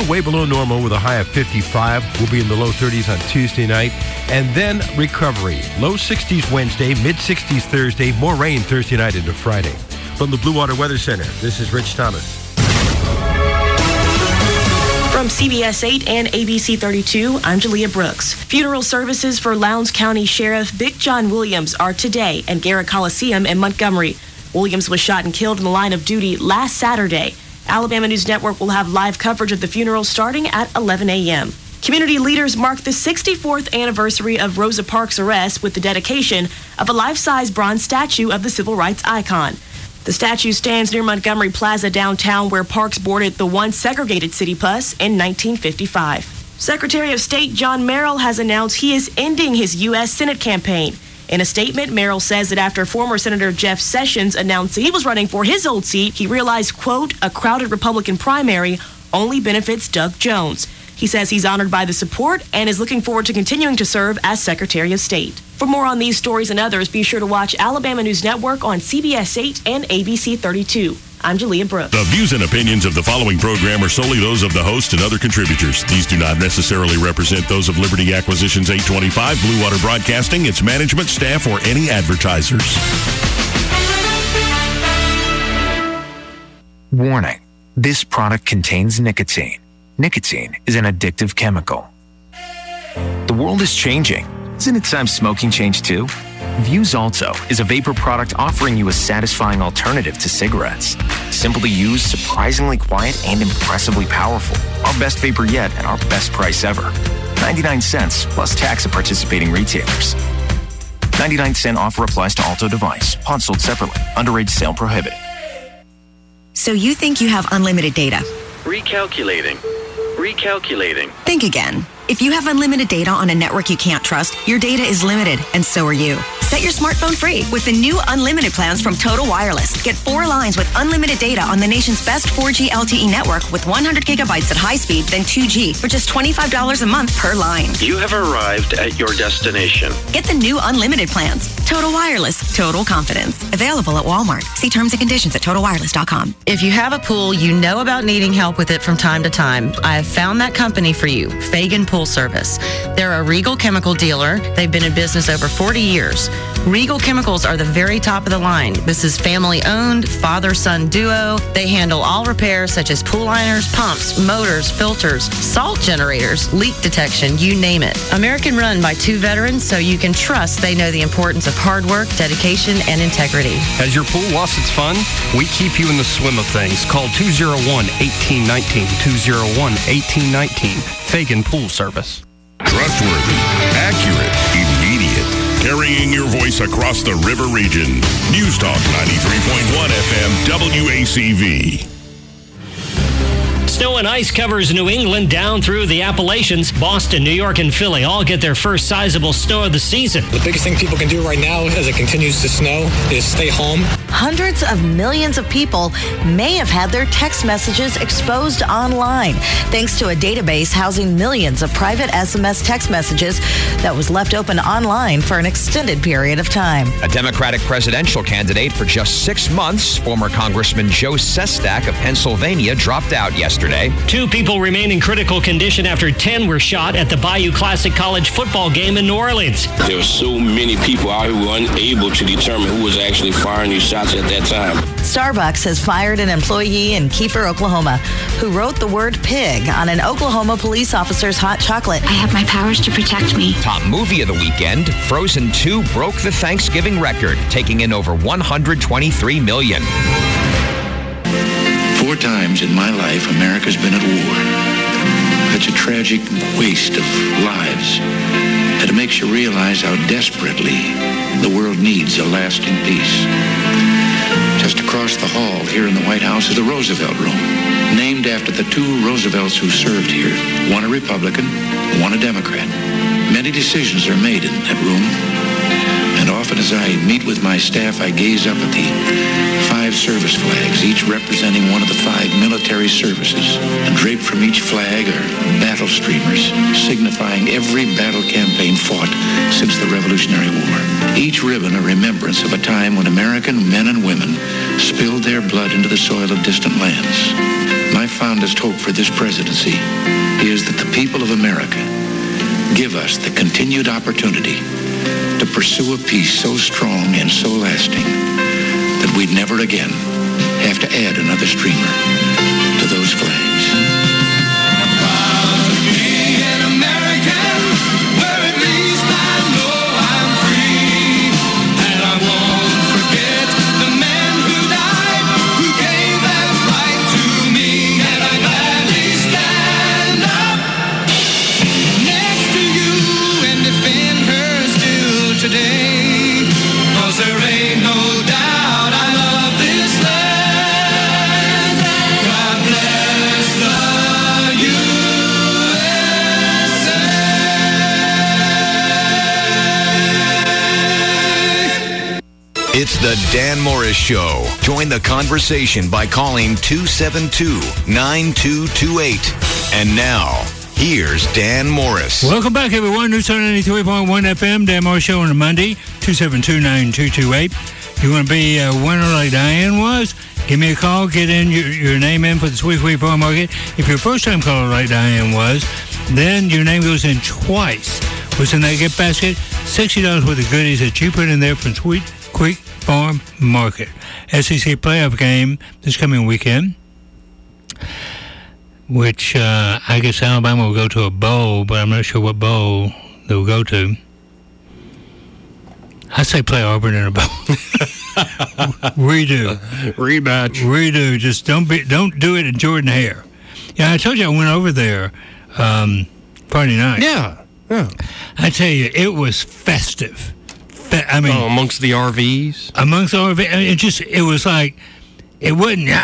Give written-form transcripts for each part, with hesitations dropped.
Still way below normal with a high of 55. We'll be in the low 30s on Tuesday night. And then recovery. Low 60s Wednesday, mid-60s Thursday, more rain Thursday night into Friday. From the Blue Water Weather Center, this is Rich Thomas. From CBS 8 and ABC 32, I'm Jalea Brooks. Funeral services for Lowndes County Sheriff Big John Williams are today at Garrett Coliseum in Montgomery. Williams was shot and killed in the line of duty last Saturday. Alabama News Network will have live coverage of the funeral starting at 11 a.m. Community leaders mark the 64th anniversary of Rosa Parks' arrest with the dedication of a life-size bronze statue of the civil rights icon. The statue stands near Montgomery Plaza downtown, where Parks boarded the once segregated city bus in 1955. Secretary of State John Merrill has announced he is ending his U.S. Senate campaign. In a statement, Merrill says that after former Senator Jeff Sessions announced that he was running for his old seat, he realized, quote, a crowded Republican primary only benefits Doug Jones. He says he's honored by the support and is looking forward to continuing to serve as Secretary of State. For more on these stories and others, be sure to watch Alabama News Network on CBS 8 and ABC 32. I'm Jalea Brooks. The views and opinions of the following program are solely those of the host and other contributors. These do not necessarily represent those of Liberty Acquisitions 825, Blue Water Broadcasting, its management, staff, or any advertisers. Warning. This product contains nicotine. Nicotine is an addictive chemical. The world is changing. Isn't it time smoking changed too? Vuse Alto is a vapor product offering you a satisfying alternative to cigarettes. Simple to use, surprisingly quiet, and impressively powerful. Our best vapor yet and our best price ever. 99 cents plus tax at participating retailers. 99-cent offer applies to Alto device. Pods sold separately. Underage sale prohibited. So you think you have unlimited data? Recalculating. Think again. If you have unlimited data on a network you can't trust, your data is limited, and so are you. Set your smartphone free with the new unlimited plans from Total Wireless. Get 4 lines with unlimited data on the nation's best 4G LTE network with 100 gigabytes at high speed, then 2G for just $25 a month per line. You have arrived at your destination. Get the new unlimited plans. Total Wireless, total confidence. Available at Walmart. See terms and conditions at TotalWireless.com. If you have a pool, you know about needing help with it from time to time. I have found that company for you, Fagan Pool Service. They're a Regal chemical dealer. They've been in business over 40 years. Regal Chemicals are the very top of the line. This is family-owned, father-son duo. They handle all repairs such as pool liners, pumps, motors, filters, salt generators, leak detection, you name it. American-run by 2 veterans, so you can trust they know the importance of hard work, dedication, and integrity. Has your pool lost its fun? We keep you in the swim of things. Call 201-1819, 201-1819. Fagan Pool Service. Trustworthy, accurate, immediate. Carrying your voice across the river region. News Talk 93.1 FM WACV. Snow and ice covers New England down through the Appalachians. Boston, New York, and Philly all get their first sizable snow of the season. The biggest thing people can do right now as it continues to snow is stay home. Hundreds of millions of people may have had their text messages exposed online, thanks to a database housing millions of private SMS text messages that was left open online for an extended period of time. A Democratic presidential candidate for just 6 months, former Congressman Joe Sestak of Pennsylvania, dropped out yesterday. 2 people remain in critical condition after 10 were shot at the Bayou Classic College football game in New Orleans. There were so many people out who were unable to determine who was actually firing these shots at that time. Starbucks has fired an employee in Kiefer, Oklahoma, who wrote the word pig on an Oklahoma police officer's hot chocolate. I have my powers to protect me. Top movie of the weekend, Frozen 2 broke the Thanksgiving record, taking in over $123 million. 4 times in my life, America's been at war. Such a tragic waste of lives that it makes you realize how desperately the world needs a lasting peace. Just across the hall here in the White House is the Roosevelt Room, named after the 2 Roosevelts who served here, one a Republican, one a Democrat. Many decisions are made in that room, and often as I meet with my staff, I gaze up at the 5 5 service flags, each representing one of the 5 military services. And draped from each flag are battle streamers, signifying every battle campaign fought since the Revolutionary War. Each ribbon a remembrance of a time when American men and women spilled their blood into the soil of distant lands. My fondest hope for this presidency is that the people of America give us the continued opportunity to pursue a peace so strong and so lasting that we'd never again have to add another streamer to those flags. It's the Dan Morris Show. Join the conversation by calling 272-9228. And now, here's Dan Morris. Welcome back, everyone. News on 93.1 FM. Dan Morris Show on a Monday, 272-9228. If you want to be a winner like Diane was, give me a call. Get in your name in for the Sweet Wheat Farm Market. If you're a first-time caller like Diane was, then your name goes in twice. What's in that gift basket? $60 worth of goodies that you put in there from Sweet Creek Farm Market. SEC playoff game this coming weekend, which I guess Alabama will go to a bowl, but I'm not sure what bowl they'll go to. I say play Auburn in a bowl. Redo. Rematch. Redo. Just don't do it in Jordan Hare. Yeah, I told you I went over there Friday night. Yeah. I tell you, it was festive. I mean, amongst the RVs? Amongst the RVs. It was like, it wasn't, no,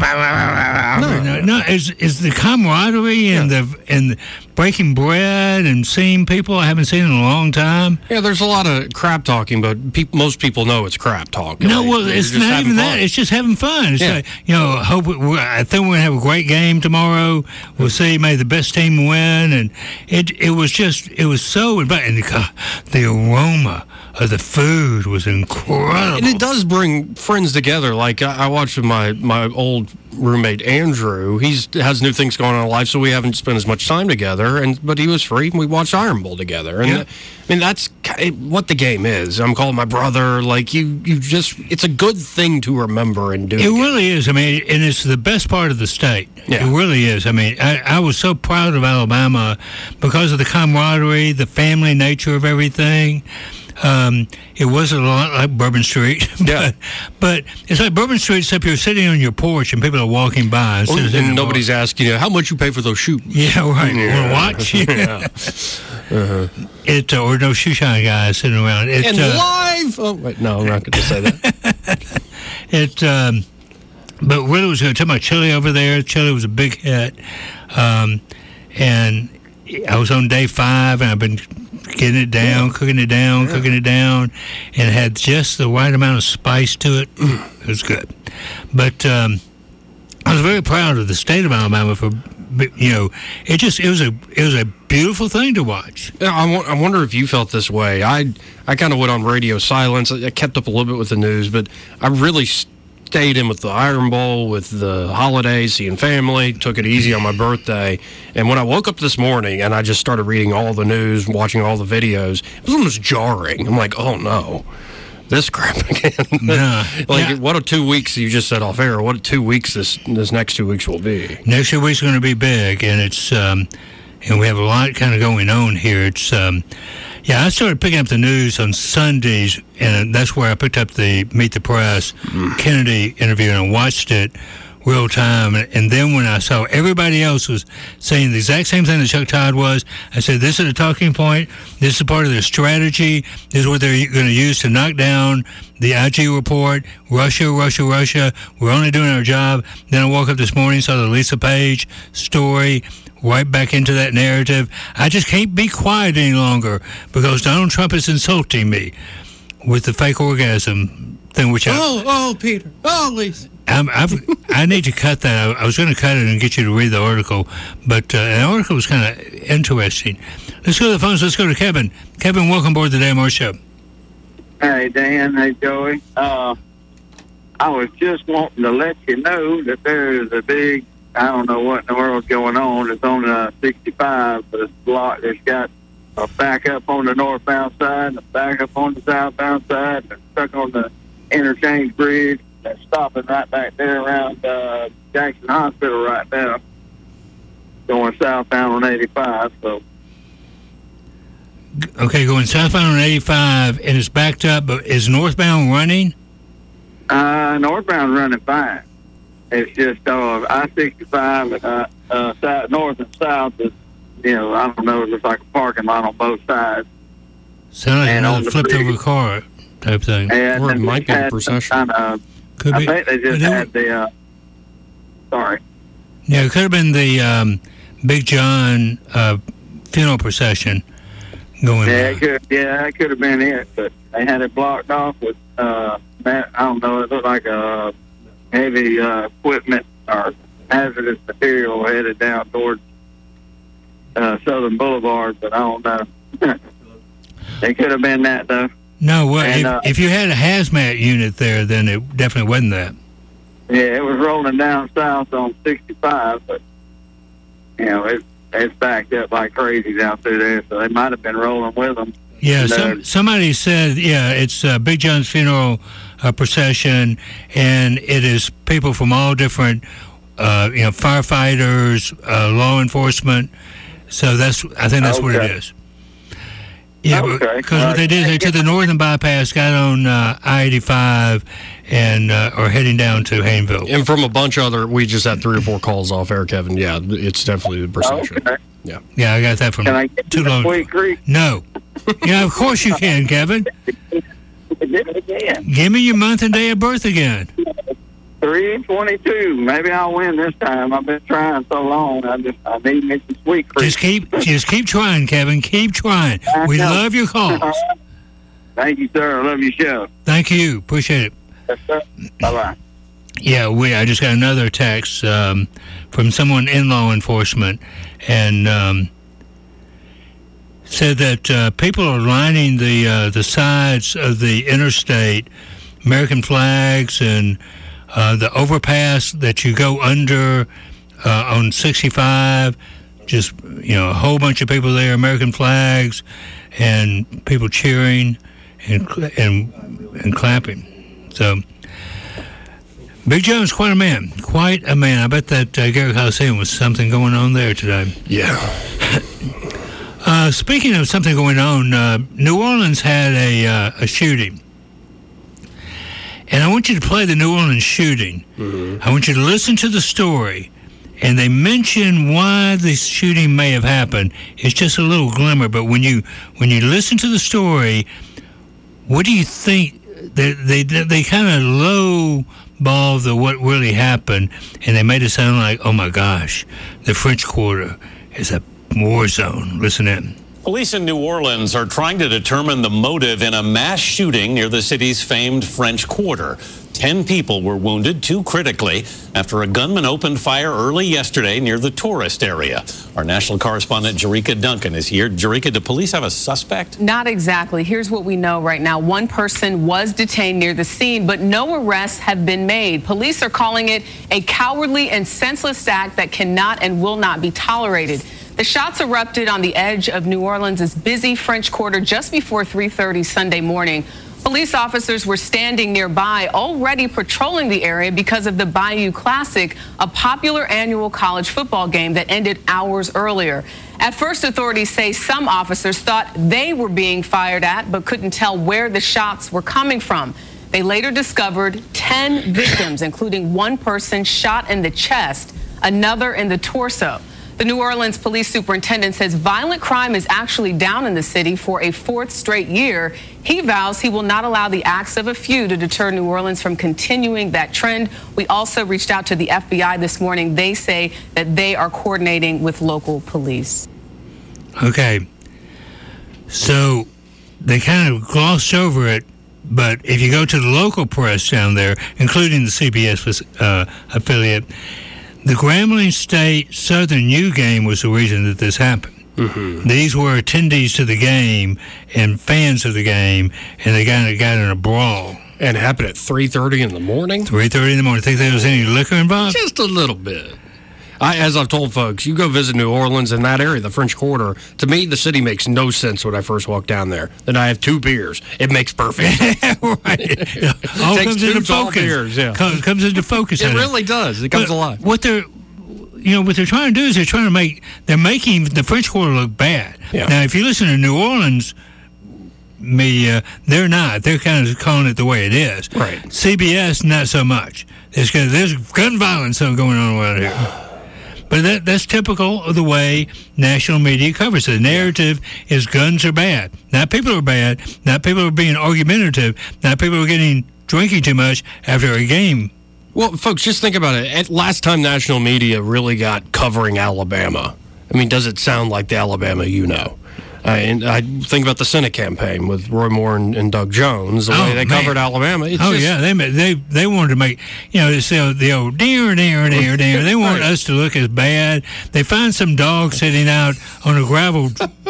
it's the camaraderie and the breaking bread and seeing people I haven't seen in a long time. Yeah, there's a lot of crap talking, but most people know it's crap talk. No, well, it's not even that. It's just having fun. It's like, I think we're going to have a great game tomorrow. We'll see. May the best team win. And it was so, and the aroma of the food was incredible. And it does bring friends together. Like, I watched with my old roommate, Andrew. He has new things going on in life, so we haven't spent as much time together. But he was free, and we watched Iron Bowl together. And that's what the game is. I'm calling my brother. Like, it's a good thing to remember and do. It really is. I mean, and it's the best part of the state. Yeah. It really is. I mean, I was so proud of Alabama because of the camaraderie, the family nature of everything. It was a lot like Bourbon Street, but it's like Bourbon Street, except you're sitting on your porch and people are walking by. And nobody's asking you, how much you pay for those shoes? Yeah, right. Want to watch? Yeah. Or no shoe shine guys sitting around. Live! Oh, wait, no, I'm not going to say that. But really was going to tell my chili over there. Chili was a big hit. And I was on day 5, and I've been getting it down, cooking it down, and it had just the right amount of spice to it. It was good. But I was very proud of the state of Alabama for, it was a beautiful thing to watch. Yeah, I wonder if you felt this way. I kind of went on radio silence. I kept up a little bit with the news, but I really stayed in with the Iron Bowl, with the holidays, seeing family, took it easy on my birthday. And when I woke up this morning and I just started reading all the news, watching all the videos, it was almost jarring. I'm like, oh no, this crap again. What 2 weeks, you just said off air, what 2 weeks this next 2 weeks will be? Next 2 weeks are going to be big, and it's, and we have a lot kind of going on here. It's, I started picking up the news on Sundays, and that's where I picked up the Meet the Press Kennedy interview, and I watched it real time. And then when I saw everybody else was saying the exact same thing that Chuck Todd was, I said, this is a talking point. This is part of their strategy. This is what they're going to use to knock down the IG report. Russia. We're only doing our job. Then I woke up this morning, saw the Lisa Page story, right back into that narrative. I just can't be quiet any longer because Donald Trump is insulting me with the fake orgasm thing, which Peter. Oh, Lisa. I need to cut that. I was going to cut it and get you to read the article, but the article was kind of interesting. Let's go to the phones. Let's go to Kevin. Kevin, welcome aboard the Dan Moore Show. Hey, Dan. Hey, Joey. I was just wanting to let you know that there is a big, I don't know what in the world's going on. It's on 65, but it's blocked. It's got a backup on the northbound side and a backup on the southbound side, and it's stuck on the interchange bridge. They're stopping right back there around Jackson Hospital right now, going southbound on 85. So, okay, going southbound on 85, and it's backed up. But is northbound running? Northbound running fine. It's just I-65 south, north and south is, I don't know. It looks like a parking lot on both sides. Sounds like another flipped over car type thing. And or it might be a procession. Could be. I think they just had the. Sorry. Yeah, it could have been the Big John funeral procession going. Yeah, it could have been it, but they had it blocked off with I don't know. It looked like a heavy equipment or hazardous material headed down towards Southern Boulevard, but I don't know. It could have been that though. No, well, if you had a hazmat unit there, then it definitely wasn't that. Yeah, it was rolling down south on 65, but, it's backed up like crazy down through there, so they might have been rolling with them. Yeah, somebody said, it's Big John's funeral procession, and it is people from all different, firefighters, law enforcement, so I think that's what it is. Yeah, because what they did, they took the northern bypass, got on I-85, and are heading down to Hayneville. And from a bunch of other, we just had 3 or 4 calls off air, Kevin. Yeah, it's definitely the procession. Okay. Yeah. Yeah, I got that from Can I get too long. Sweet Creek? No. Yeah, of course you can, Kevin. Again. Give me your month and day of birth again. 3/22. Maybe I'll win this time. I've been trying so long. I need me some Sweet Creek. Just keep trying, Kevin. Keep trying. We love your calls. Thank you, sir. I love your show. Thank you. Appreciate it. Yes, sir. Bye-bye. Yeah, I just got another text from someone in law enforcement, and said that people are lining the sides of the interstate, American flags, and the overpass that you go under on 65. Just a whole bunch of people there, American flags, and people cheering and clapping. So. Big John's quite a man. Quite a man. I bet that Garrett Coliseum was something going on there today. Yeah. Speaking of something going on, New Orleans had a shooting. And I want you to play the New Orleans shooting. Mm-hmm. I want you to listen to the story. And they mention why the shooting may have happened. It's just a little glimmer. But when you listen to the story, what do you think? They kind of low ball of what really happened, and they made it sound like, oh my gosh, the French Quarter is a war zone. Listen in. Police in New Orleans are trying to determine the motive in a mass shooting near the city's famed French Quarter. 10 people were wounded, 2 critically, after a gunman opened fire early yesterday near the tourist area. Our national correspondent, Jerika Duncan, is here. Jerika, do police have a suspect? Not exactly. Here's what we know right now. 1 person was detained near the scene, but no arrests have been made. Police are calling it a cowardly and senseless act that cannot and will not be tolerated. The shots erupted on the edge of New Orleans' busy French Quarter just before 3:30 Sunday morning. Police officers were standing nearby, already patrolling the area because of the Bayou Classic, a popular annual college football game that ended hours earlier. At first, authorities say some officers thought they were being fired at, but couldn't tell where the shots were coming from. They later discovered 10 victims, including 1 person shot in the chest, another in the torso. The New Orleans police superintendent says violent crime is actually down in the city for a 4th straight year. He vows he will not allow the acts of a few to deter New Orleans from continuing that trend. We also reached out to the FBI this morning. They say that they are coordinating with local police. Okay. So they kind of glossed over it But if you go to the local press down there, including the CBS affiliate, the Grambling State Southern U game was the reason that this happened. Mm-hmm. These were attendees to the game and fans of the game, and they got in a brawl. And it happened at 3:30 in the morning? 3:30 in the morning. Think there was any liquor involved? Just a little bit. As I've told folks, you go visit New Orleans in that area, the French Quarter. To me, the city makes no sense when I first walk down there. Then I have 2 beers. It makes perfect sense. Right. It all takes comes 2 into tall focus. beers. Yeah. Comes into focus. It really does. It comes alive. What they're trying to do is they're making the French Quarter look bad. Yeah. Now, if you listen to New Orleans media, they're not. They're kind of calling it the way it is. Right. CBS, not so much. There's gun violence going on around here. But that's typical of the way national media covers it. The narrative is guns are bad. Not people are bad. Not people are being argumentative. Not people are drinking too much after a game. Well, folks, just think about it. Last time national media really got covering Alabama, I mean, does it sound like the Alabama you know? And I think about the Senate campaign with Roy Moore and Doug Jones, the way they covered Alabama. Yeah, they wanted to make, the old deer. They want us to look as bad. They find some dog sitting out on a gravel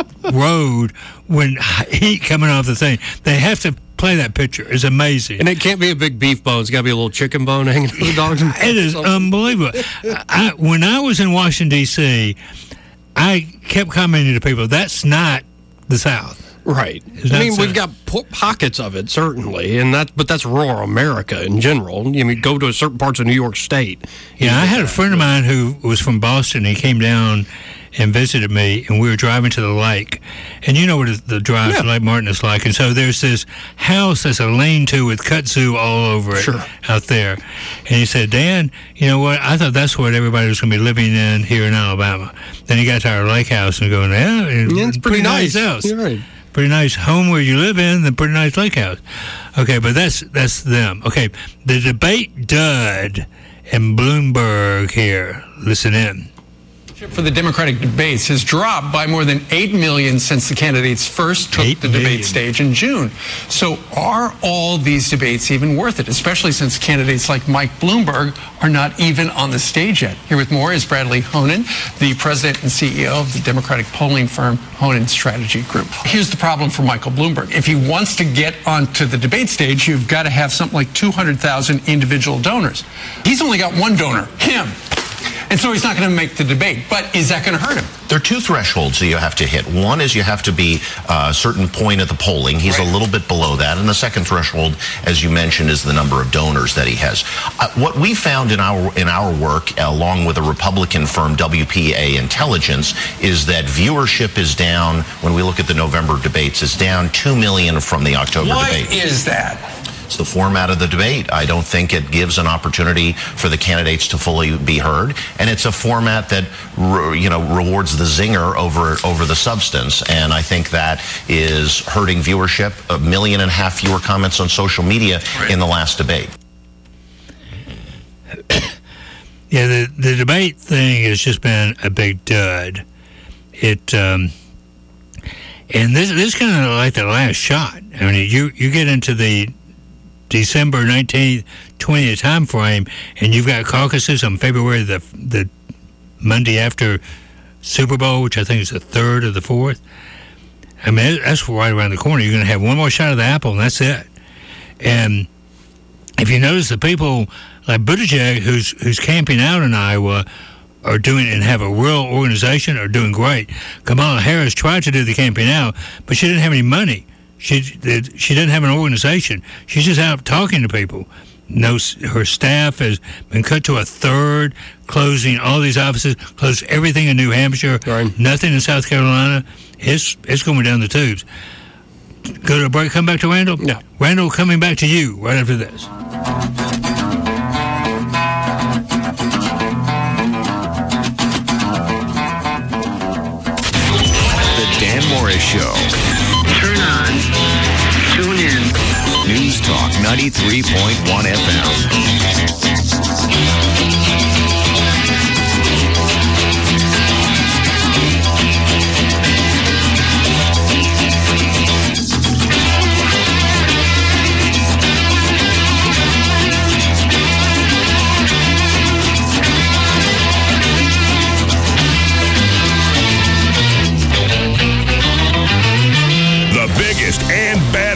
road when heat coming off the thing. They have to play that picture. It's amazing. And it can't be a big beef bone. It's got to be a little chicken bone hanging from the dog's mouth. It is unbelievable. When I was in Washington, D.C., I kept commenting to people, that's not the South. Right. I mean, we've got pockets of it, certainly, but that's rural America in general. I mean, go to certain parts of New York State. Yeah, I had a friend of mine who was from Boston. He came down and visited me, and we were driving to the lake. And you know what the drive to Lake Martin is like. And so there's this house that's a lean-to with kudzu all over it out there. And he said, Dan, you know what? I thought that's what everybody was going to be living in here in Alabama. Then he got to our lake house and going, it's pretty nice house. You're right. Pretty nice home where you live in, and pretty nice lake house. Okay, but that's them. Okay, the debate dud in Bloomberg here. Listen in. For the Democratic debates has dropped by more than 8 million since the candidates first took the debate stage in June. So are all these debates even worth it, especially since candidates like Mike Bloomberg are not even on the stage yet? Here with more is Bradley Honan, the president and CEO of the Democratic polling firm Honan Strategy Group. Here's the problem for Michael Bloomberg. If he wants to get onto the debate stage, you've got to have something like 200,000 individual donors. He's only got one donor, him. And so he's not going to make the debate. But is that going to hurt him? There are 2 thresholds that you have to hit. One is you have to be a certain point at the polling. He's a little bit below that. And the second threshold, as you mentioned, is the number of donors that he has. What we found in our work, along with a Republican firm, WPA Intelligence, is that viewership is down, when we look at the November debates, is down 2 million from the October debate. Why is that? It's the format of the debate. I don't think it gives an opportunity for the candidates to fully be heard, and it's a format that rewards the zinger over the substance, and I think that is hurting viewership. 1.5 million fewer comments on social media in the last debate. Yeah, the debate thing has just been a big dud. And this is kind of like the last shot. I mean, you get into the December 19th, 20th time frame, and you've got caucuses on February the Monday after Super Bowl, which I think is the 3rd or the 4th. I mean, that's right around the corner. You're going to have one more shot of the apple, and that's it. And if you notice, the people like Buttigieg, who's camping out in Iowa, are doing and have a real organization, are doing great. Kamala Harris tried to do the camping out, but she didn't have any money. She doesn't have an organization. She's just out talking to people. Her staff has been cut to a third, closing all these offices, closed everything in New Hampshire, nothing in South Carolina. It's going down the tubes. Go to a break, come back to Randall? Yeah. Randall coming back to you right after this. The Dan Morris Show. Turn on. Tune in. News Talk 93.1 FM.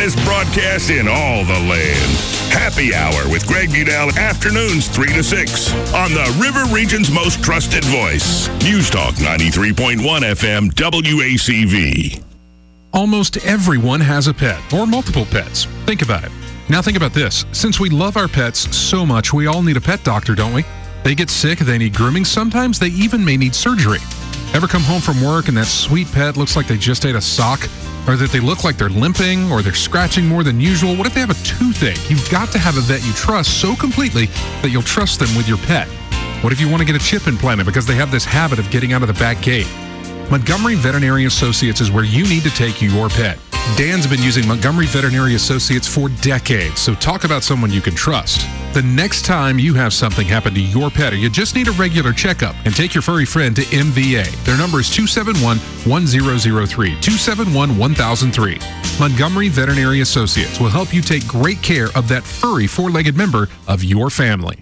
hottest broadcast in all the land. Happy Hour with Greg Udell, afternoons 3 to 6 on the River Region's most trusted voice. News Talk 93.1 FM WACV. Almost everyone has a pet or multiple pets. Think about it. Now think about this. Since we love our pets so much, we all need a pet doctor, don't we? They get sick, they need grooming, sometimes they even may need surgery. Ever come home from work and that sweet pet looks like they just ate a sock? Or that they look like they're limping or they're scratching more than usual? What if they have a toothache? You've got to have a vet you trust so completely that you'll trust them with your pet. What if you want to get a chip implanted because they have this habit of getting out of the back gate? Montgomery Veterinary Associates is where you need to take your pet. Dan's been using Montgomery Veterinary Associates for decades, so talk about someone you can trust. The next time you have something happen to your pet or you just need a regular checkup, and take your furry friend to MVA. Their number is 271-1003, 271-1003. Montgomery Veterinary Associates will help you take great care of that furry four-legged member of your family.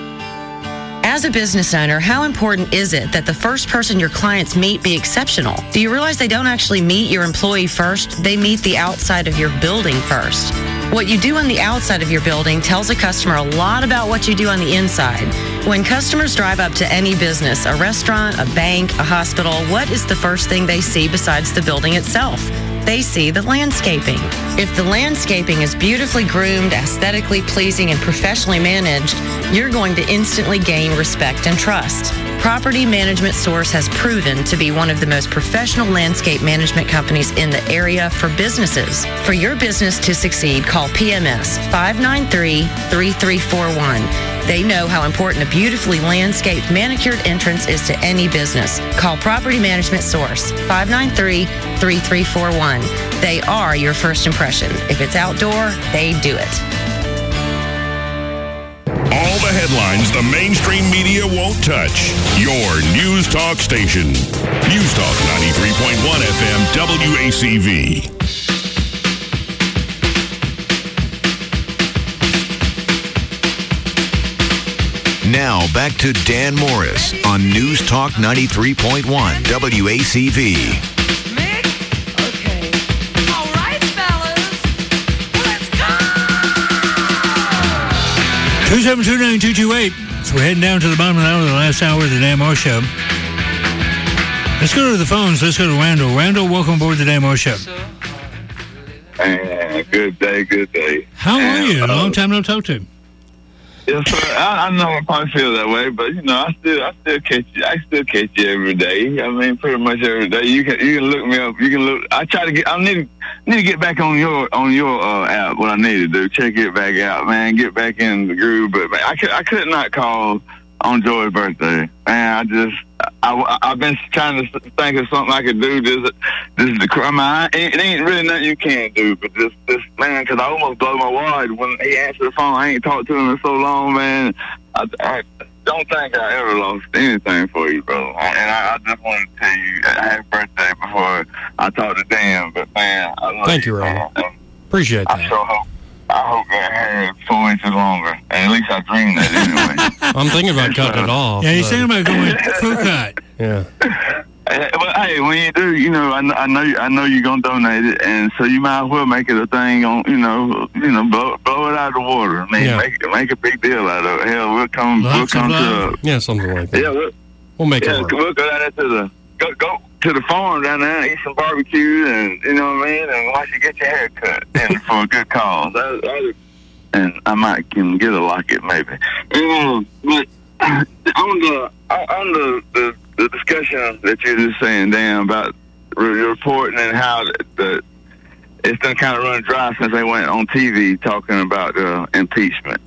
As a business owner, how important is it that the first person your clients meet be exceptional? Do you realize they don't actually meet your employee first? They meet the outside of your building first. What you do on the outside of your building tells a customer a lot about what you do on the inside. When customers drive up to any business, a restaurant, a bank, a hospital, what is the first thing they see besides the building itself? They see the landscaping. If the landscaping is beautifully groomed, aesthetically pleasing, and professionally managed, you're going to instantly gain respect and trust. Property Management Source has proven to be one of the most professional landscape management companies in the area for businesses. For your business to succeed, call PMS 593-3341. They know how important a beautifully landscaped, manicured entrance is to any business. Call Property Management Source 593-3341. They are your first impression. If it's outdoor, they do it. All the headlines the mainstream media won't touch. Your News Talk station. News Talk 93.1 FM WACV. Now back to Dan Morris on News Talk 93.1 WACV. 2729228. So we're heading down to the bottom of the hour, the last hour of the Dan Morris Show. Let's go to the phones. Let's go to Randall. Randall, welcome aboard the Dan Morris Show. Good day, good day. How are you? Long time no talk to. Yes, sir. I know I probably feel that way, but you know, I still catch you. I still catch you every day. I mean, pretty much every day. You can look me up. You can look. I try to get. I need to get back on your app. What I need to do, check it back out, man. Get back in the groove. But man, I could not call on Joy's birthday, man. I've been trying to think of something I could do. This is the crime. It ain't really nothing you can't do, but this man, because I almost blew my wad when he answered the phone. I ain't talked to him in so long, man. I don't think I ever lost anything for you, bro. I just wanted to tell you happy birthday before I talked to Dan. But man, I love Thank you, Ron. Appreciate that. I hope that hair is 4 inches longer. And at least I dreamed that anyway. I'm thinking about cutting it off. Yeah, he's thinking about going crew cut. Yeah. But hey, when you do, you know, I know you're gonna donate it, and so you might as well make it a thing on, blow it out of the water. I mean, make a big deal out of it. Hell, we'll come to something like that. Yeah, we'll make it work. We'll go down there to the farm down there and eat some barbecue, and you know what I mean, and watch you get your hair cut, and for a good cause. And I might can get a locket maybe. But on the discussion that you're just saying, Dan, about reporting and how it's done kind of run dry since they went on TV talking about impeachment.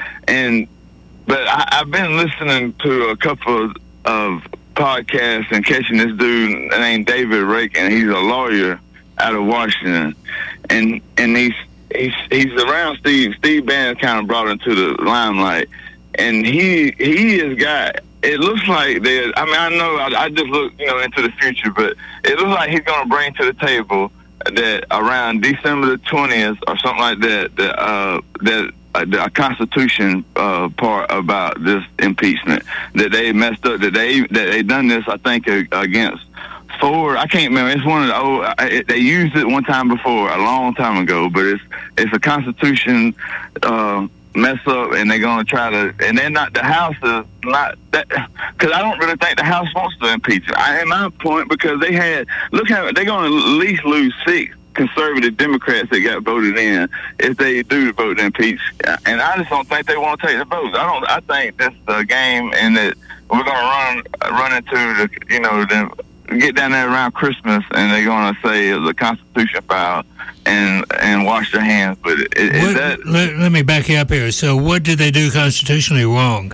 But I've been listening to a couple of podcasts and catching this dude named David Rake, and he's a lawyer out of Washington, and he's around Steve. Steve Bannon kind of brought into the limelight, and he has got. It looks like that. I mean, I know I just look, into the future, but it looks like he's going to bring to the table that around December the 20th or something like that, that the Constitution part about this impeachment, that they messed up, that they done this, I think, against Ford. I can't remember. It's one of the old. They used it one time before, a long time ago. But it's a Constitution mess up, and they're gonna try to. And they're not. The House is not that, because I don't really think the House wants to impeach it. In my point, because they had they're gonna at least lose 6 conservative Democrats that got voted in if they do vote to impeach. And I just don't think they want to take the vote. I think this is a game, and that we're gonna run into the get down there around Christmas, and they're gonna say the Constitution filed and wash their hands with it. Let me back you up here. So what did they do constitutionally wrong?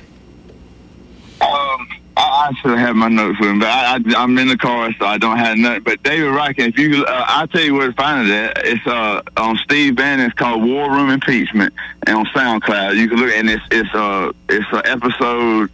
I should have my notes with him, but I'm in the car, so I don't have nothing. But David Ryken, if you, I'll tell you where to find it at. It's on Steve Bannon. It's called War Room Impeachment, and on SoundCloud you can look. And it's an episode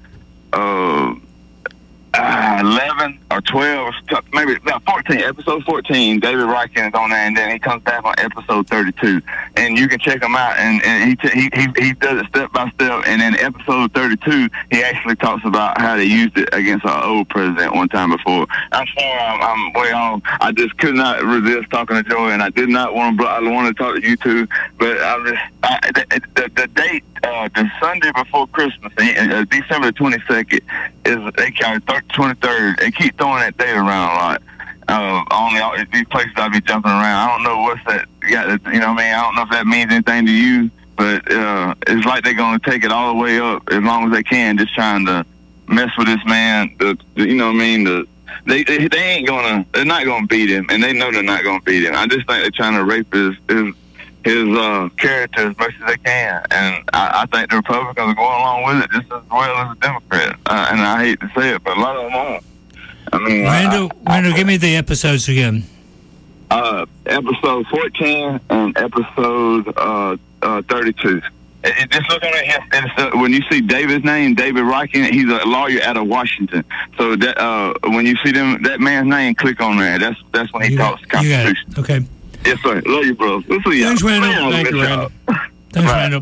11 or 12, maybe about 14. Episode 14, David Ryken is on there, and then he comes back on episode 32, and you can check him out. And he does it step by step. And in episode 32, he actually talks about how they used it against our old president one time before. I'm sorry, I'm way off. I just could not resist talking to Joey, and I did not want to. I wanted to talk to you two, but the date, the Sunday before Christmas, December 22nd, is they count 23rd. They keep throwing that date around a lot. Only these places I'll be jumping around. I don't know what's that. I don't know if that means anything to you, but it's like they're going to take it all the way up as long as they can, just trying to mess with this man. They ain't gonna. They're not gonna beat him, and they know they're not gonna beat him. I just think they're trying to rape his character as much as they can, and I think the Republicans are going along with it just as well as the Democrats. And I hate to say it, but a lot of them aren't. I mean, Randall, give me the episodes again. Episode 14 and episode 32. Just look on it. When you see David's name, David Ryken, he's a lawyer out of Washington. So that when you see that man's name, click on there. That's when he talks Constitution. Okay. Yes, sir. Love you, bro. We'll see you. Thanks, Randall. Thank you, Randall. Thanks, Randall.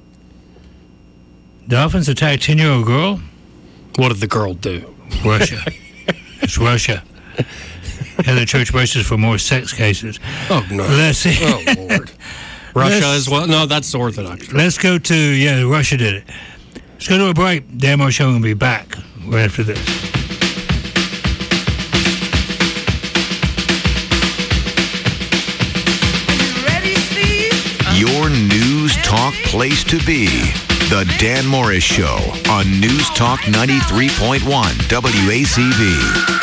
Dolphins attacked 10-year-old girl. What did the girl do? Russia. It's Russia. And the church braces for more sex cases. Oh, no. Let's see. Oh, Lord. Russia as well? No, that's Orthodox. Let's go to, Russia did it. Let's go to a break. Dan Moore Show will be back right after this. Your news talk place to be. The Dan Morris Show on News Talk 93.1 WACV.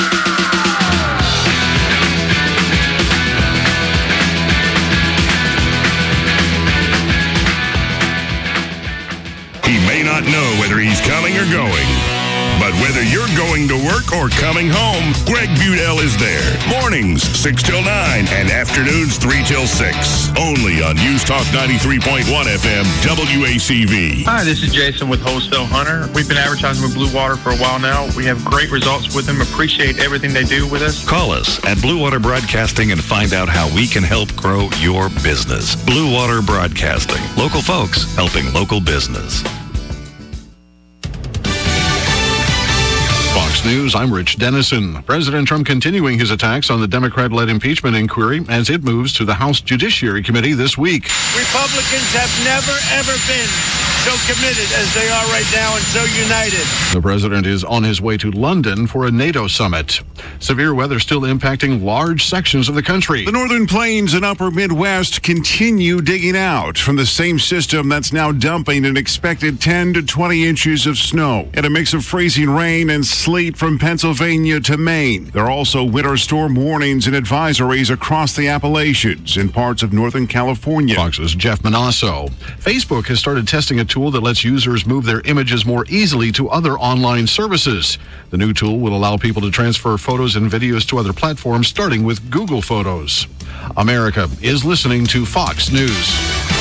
He may not know whether he's coming or going, but whether you're going to work or coming home, Greg Budell is there. Mornings, 6 till 9, and afternoons, 3 till 6. Only on News Talk 93.1 FM, WACV. Hi, this is Jason with Wholesale Hunter. We've been advertising with Blue Water for a while now. We have great results with them. Appreciate everything they do with us. Call us at Blue Water Broadcasting and find out how we can help grow your business. Blue Water Broadcasting. Local folks helping local business. Fox News, I'm Rich Dennison. President Trump continuing his attacks on the Democrat-led impeachment inquiry as it moves to the House Judiciary Committee this week. Republicans have never, ever been so committed as they are right now and so united. The president is on his way to London for a NATO summit. Severe weather still impacting large sections of the country. The northern plains and upper Midwest continue digging out from the same system that's now dumping an expected 10 to 20 inches of snow and a mix of freezing rain and sleet from Pennsylvania to Maine. There are also winter storm warnings and advisories across the Appalachians in parts of Northern California. Fox's Jeff Manasso. Facebook has started testing a tool that lets users move their images more easily to other online services. The new tool will allow people to transfer photos and videos to other platforms, starting with Google Photos. America is listening to Fox News.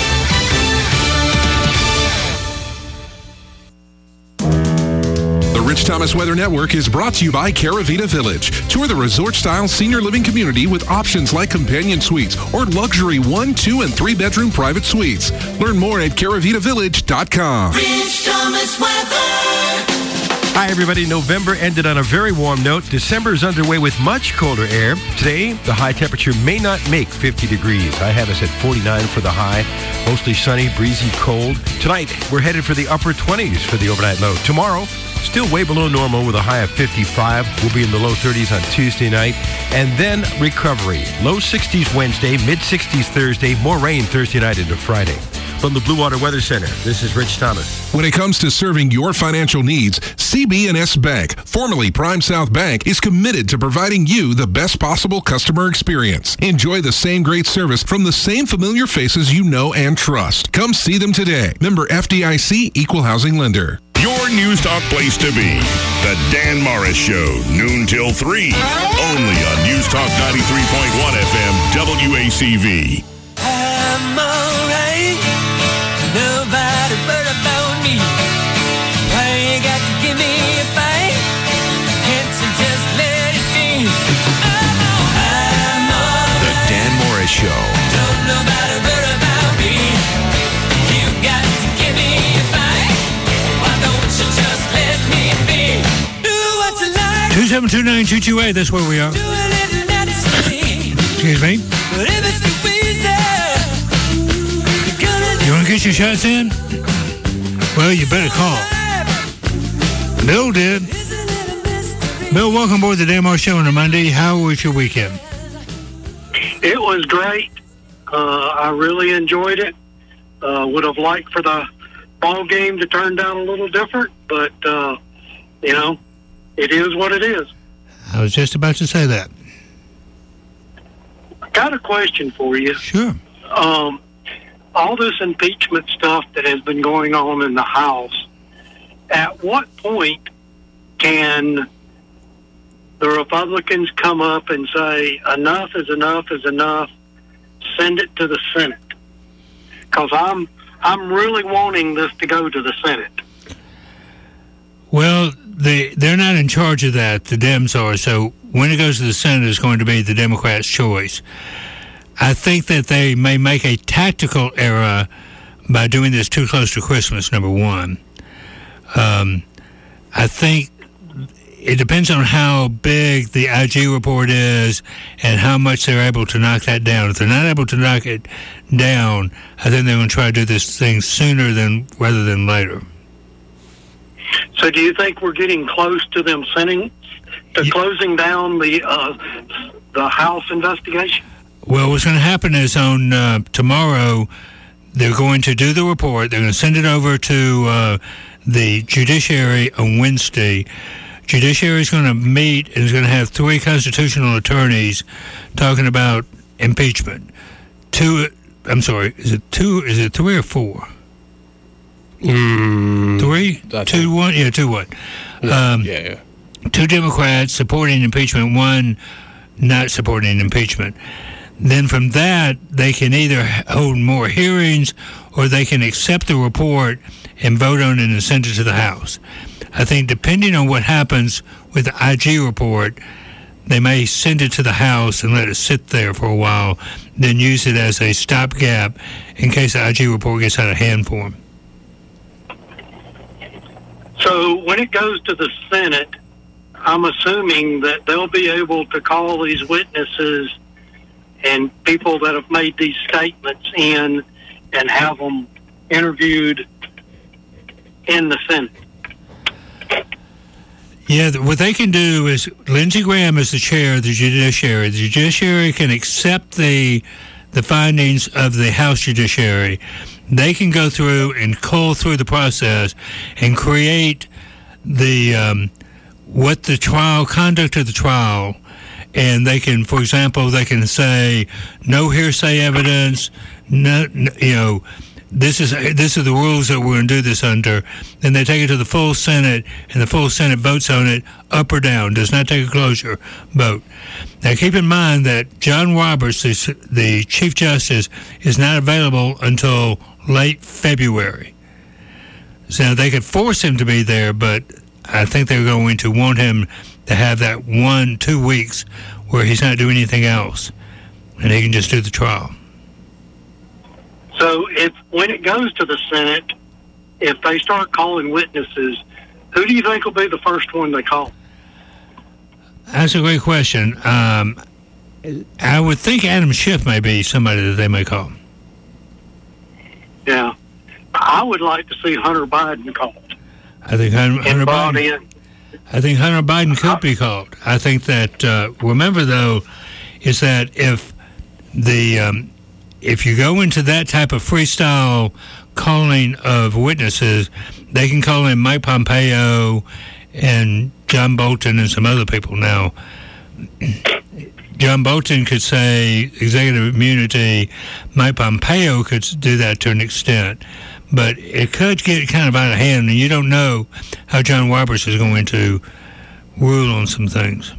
The Rich Thomas Weather Network is brought to you by Caravita Village. Tour the resort-style senior living community with options like companion suites or luxury 1, 2, and 3-bedroom private suites. Learn more at caravitavillage.com. Rich Thomas Weather. Hi, everybody. November ended on a very warm note. December is underway with much colder air. Today, the high temperature may not make 50 degrees. I have us at 49 for the high. Mostly sunny, breezy, cold. Tonight, we're headed for the upper 20s for the overnight low. Tomorrow, still way below normal with a high of 55. We'll be in the low 30s on Tuesday night. And then recovery. Low 60s Wednesday, mid 60s Thursday. More rain Thursday night into Friday. From the Blue Water Weather Center, this is Rich Thomas. When it comes to serving your financial needs, CB&S Bank, formerly Prime South Bank, is committed to providing you the best possible customer experience. Enjoy the same great service from the same familiar faces you know and trust. Come see them today. Member FDIC, Equal Housing Lender. Your News Talk place to be. The Dan Morris Show, noon till 3. Only on News Talk 93.1 FM, WACV. I'm alright. Nobody but about me. Why you got to give me a fight? Can't you just let it be? I'm alright. The Dan Morris Show. Don't nobody but about me. You got to give me a fight. Why don't you just let me be? Do what you like. 2729228, that's where we are. Do it and that's me. Excuse me. But if it's too easy, you want to get your shots in? Well, you better call. Bill did. Bill, welcome aboard the Dan Morris Show on a Monday. How was your weekend? It was great. I really enjoyed it. Would have liked for the ball game to turn out a little different, but, you know, it is what it is. I was just about to say that. I got a question for you. Sure. All this impeachment stuff that has been going on in the House, at what point can the Republicans come up and say, enough is enough is enough, send it to the Senate? Because I'm really wanting this to go to the Senate. Well, they're not in charge of that. The Dems are. So when it goes to the Senate, it's going to be the Democrats' choice. I think that they may make a tactical error by doing this too close to Christmas, number one. I think it depends on how big the IG report is and how much they're able to knock that down. If they're not able to knock it down, I think they're going to try to do this thing sooner rather than later. So do you think we're getting close to them closing down the House investigation? Well, what's going to happen is on tomorrow, they're going to do the report. They're going to send it over to the Judiciary on Wednesday. Judiciary is going to meet and is going to have 3 constitutional attorneys talking about impeachment. Is it 3 or 4? 3? 2, 1? Yeah, 2 what? Yeah. 2 Democrats supporting impeachment, 1 not supporting impeachment. Then from that, they can either hold more hearings or they can accept the report and vote on it and send it to the House. I think depending on what happens with the IG report, they may send it to the House and let it sit there for a while, then use it as a stopgap in case the IG report gets out of hand for them. So when it goes to the Senate, I'm assuming that they'll be able to call these witnesses and people that have made these statements in and have them interviewed in the Senate. Yeah, what they can do is, Lindsey Graham is the chair of the Judiciary. The Judiciary can accept the findings of the House Judiciary. They can go through and cull through the process and create the what the conduct of the trial. And they can, for example, they can say no hearsay evidence. This is the rules that we're going to do this under. Then they take it to the full Senate, and the full Senate votes on it up or down. Does not take a cloture vote. Now, keep in mind that John Roberts, the Chief Justice, is not available until late February. So they could force him to be there, but I think they're going to want him to have that 1-2 weeks where he's not doing anything else, and he can just do the trial. So when it goes to the Senate, if they start calling witnesses, Who do you think will be the first one they call? That's a great question. I would think Adam Schiff may be somebody that they may call. Yeah. I would like to see Hunter Biden called. I think Hunter Biden could be called. I think that remember though, is that if you go into that type of freestyle calling of witnesses, they can call in Mike Pompeo and John Bolton and some other people. Now, John Bolton could say executive immunity. Mike Pompeo could do that to an extent. But it could get kind of out of hand, and you don't know how John Roberts is going to rule on some things.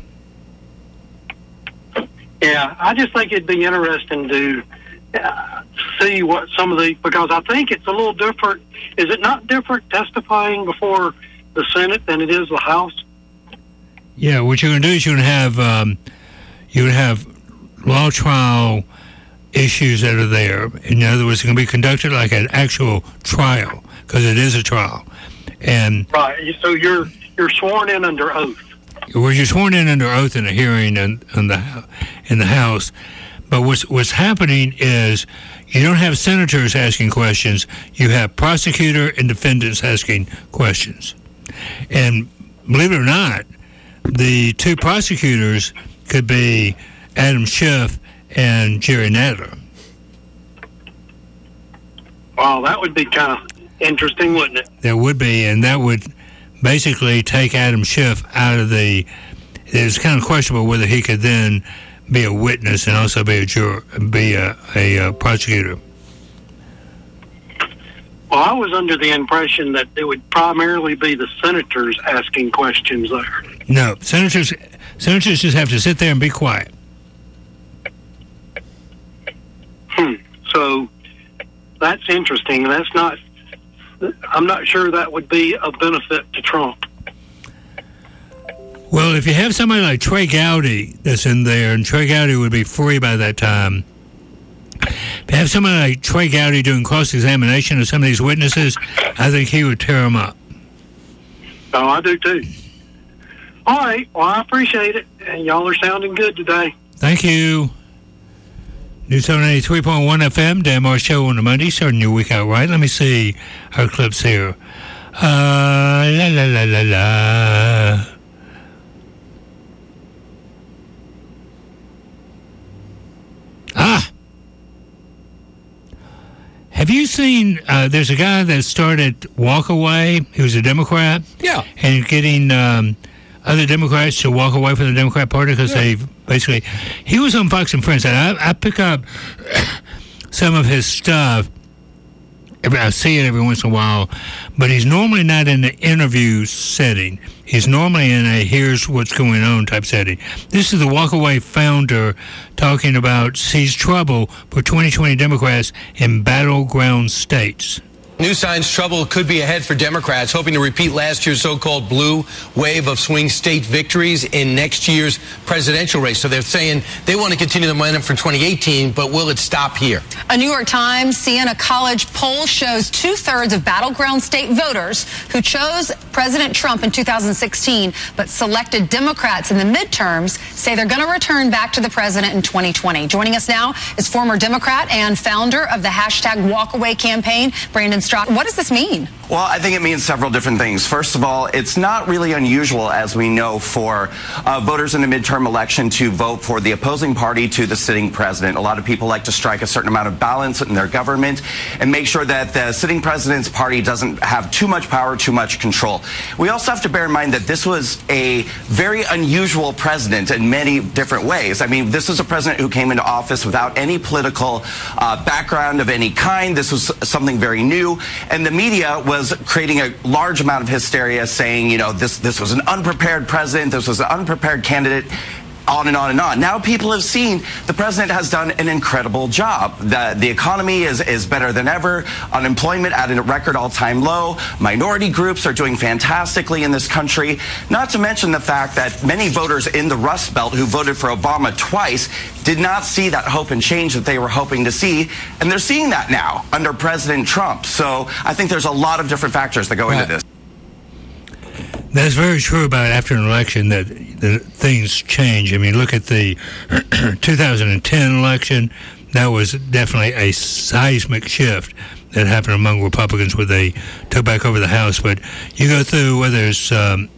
Yeah, I just think it'd be interesting to see what some of the, because I think it's a little different. Is it not different testifying before the Senate than it is the House? Yeah, what you're going to do is you're going to have law trial issues that are there. In other words, it's going to be conducted like an actual trial, because it is a trial. And right, so you're sworn in under oath. Well, you're sworn in under oath in a hearing in the House. But what's happening is you don't have senators asking questions. You have prosecutor and defendants asking questions. And believe it or not, the two prosecutors could be Adam Schiff and Jerry Nadler. Wow, that would be kind of interesting, wouldn't it? That would be, and that would basically take Adam Schiff out of the. It's kind of questionable whether he could then be a witness and also be a juror, be a prosecutor. Well, I was under the impression that it would primarily be the senators asking questions there. No, senators just have to sit there and be quiet. So that's interesting. That's not. I'm not sure that would be a benefit to Trump. Well, if you have somebody like Trey Gowdy that's in there, and Trey Gowdy would be free by that time. If you have somebody like Trey Gowdy doing cross-examination of some of these witnesses, I think he would tear them up. Oh, I do too. All right. Well, I appreciate it. And y'all are sounding good today. Thank you. News 93.1 FM, Dan Morris Show on a Monday, starting your week out right. Let me see our clips here. La la la la la. Have you seen, there's a guy that started Walkaway, he was a Democrat. Yeah. And getting other Democrats to walk away from the Democrat Party because they basically, he was on Fox and Friends, and I pick up some of his stuff. I see it every once in a while, but he's normally not in the interview setting. He's normally in a here's what's going on type setting. This is the Walkaway founder talking about sees trouble for 2020 Democrats in battleground states. New signs trouble could be ahead for Democrats, hoping to repeat last year's so-called blue wave of swing state victories in next year's presidential race. So they're saying they want to continue the momentum from 2018, but will it stop here? A New York Times Siena College poll shows 2/3 of battleground state voters who chose President Trump in 2016 but selected Democrats in the midterms say they're going to return back to the president in 2020. Joining us now is former Democrat and founder of the #Walkaway campaign, Brandon Straka. What does this mean? Well, I think it means several different things. First of all, it's not really unusual, as we know, for voters in a midterm election to vote for the opposing party to the sitting president. A lot of people like to strike a certain amount of balance in their government and make sure that the sitting president's party doesn't have too much power, too much control. We also have to bear in mind that this was a very unusual president in many different ways. I mean, this is a president who came into office without any political background of any kind. This was something very new, and the media was creating a large amount of hysteria, saying, you know, this was an unprepared president, this was an unprepared candidate, on and on and on. Now people have seen the president has done an incredible job. The economy is better than ever. Unemployment at a record all-time low. Minority groups are doing fantastically in this country. Not to mention the fact that many voters in the Rust Belt who voted for Obama twice did not see that hope and change that they were hoping to see. And they're seeing that now under President Trump. So I think there's a lot of different factors that go into this. That's very true about after an election that the things change. I mean, look at the 2010 election. That was definitely a seismic shift that happened among Republicans when they took back over the House. But you go through whether it's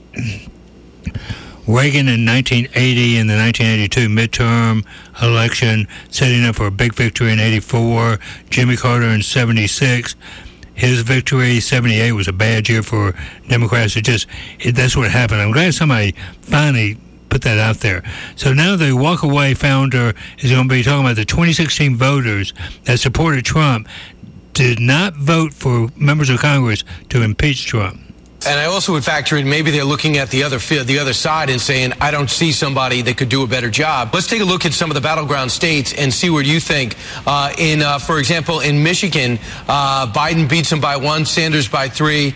Reagan in 1980 and the 1982 midterm election, setting up for a big victory in 84, Jimmy Carter in 76. His victory, 78, was a bad year for Democrats. That's what happened. I'm glad somebody finally put that out there. So now the Walk Away founder is going to be talking about the 2016 voters that supported Trump did not vote for members of Congress to impeach Trump. And I also would factor in maybe they're looking at the other side and saying, I don't see somebody that could do a better job. Let's take a look at some of the battleground states and see what you think. For example, in Michigan, Biden beats him by 1, Sanders by 3.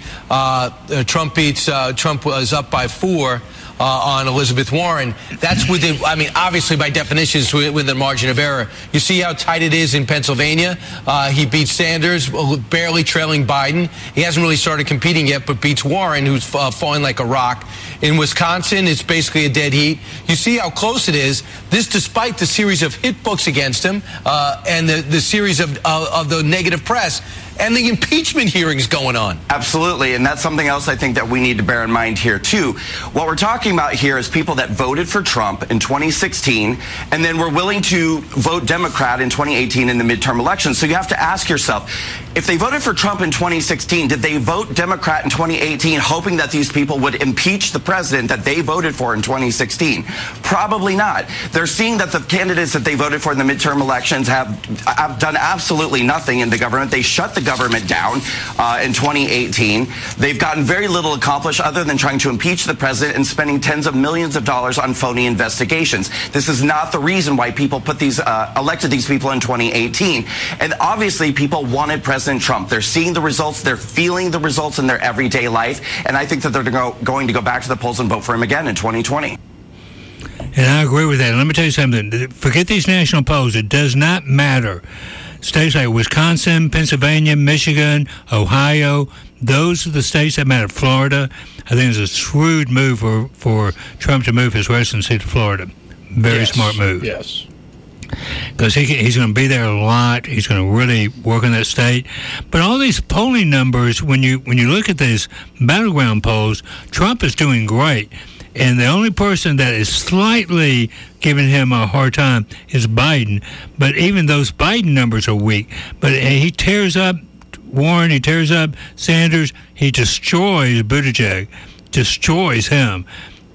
Trump was up by 4. On Elizabeth Warren. That's within, obviously by definition, it's within the margin of error. You see how tight it is in Pennsylvania? He beats Sanders, barely trailing Biden. He hasn't really started competing yet, but beats Warren, who's falling like a rock. In Wisconsin, it's basically a dead heat. You see how close it is. This despite the series of hit books against him and the series of the negative press. And the impeachment hearings going on. Absolutely, and that's something else I think that we need to bear in mind here, too. What we're talking about here is people that voted for Trump in 2016 and then were willing to vote Democrat in 2018 in the midterm elections. So you have to ask yourself, if they voted for Trump in 2016, did they vote Democrat in 2018 hoping that these people would impeach the president that they voted for in 2016? Probably not. They're seeing that the candidates that they voted for in the midterm elections have done absolutely nothing in the government. They shut the government down in 2018. They've gotten very little accomplished other than trying to impeach the president and spending tens of millions of dollars on phony investigations. This is not the reason why people elected these people in 2018. And obviously people wanted President Trump. They're seeing the results. They're feeling the results in their everyday life. And I think that they're going to go back to the polls and vote for him again in 2020. And I agree with that. And let me tell you something. Forget these national polls. It does not matter. States like Wisconsin, Pennsylvania, Michigan, Ohio, those are the states that matter. Florida, I think it's a shrewd move for Trump to move his residency to Florida. Very smart move. Yes. Because he's going to be there a lot. He's going to really work in that state. But all these polling numbers, when you look at these battleground polls, Trump is doing great. And the only person that is slightly giving him a hard time is Biden. But even those Biden numbers are weak. But he tears up Warren, he tears up Sanders, he destroys Buttigieg, destroys him.